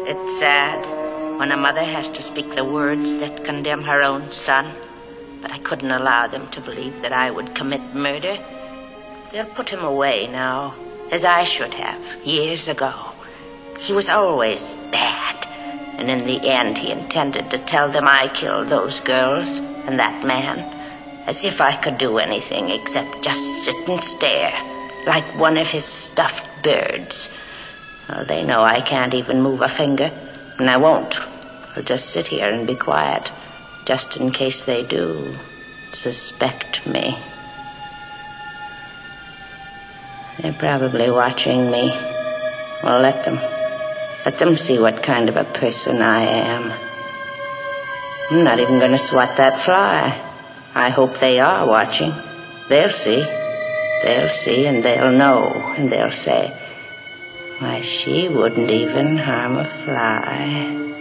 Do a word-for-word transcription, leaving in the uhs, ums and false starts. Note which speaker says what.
Speaker 1: It's sad when a mother has to speak the words that condemn her own son. But I couldn't allow them to believe that I would commit murder. They'll put him away now, as I should have, years ago. He was always bad, and in the end he intended to tell them I killed those girls and that man, as if I could do anything except just sit and stare, like one of his stuffed birds. Well, they know I can't even move a finger, and I won't. I'll just sit here and be quiet, just in case they do suspect me. They're probably watching me. Well, let them. Let them see what kind of a person I am. I'm not even going to swat that fly. I hope they are watching. They'll see. They'll see, and they'll know, and they'll say, why, she wouldn't even harm a fly.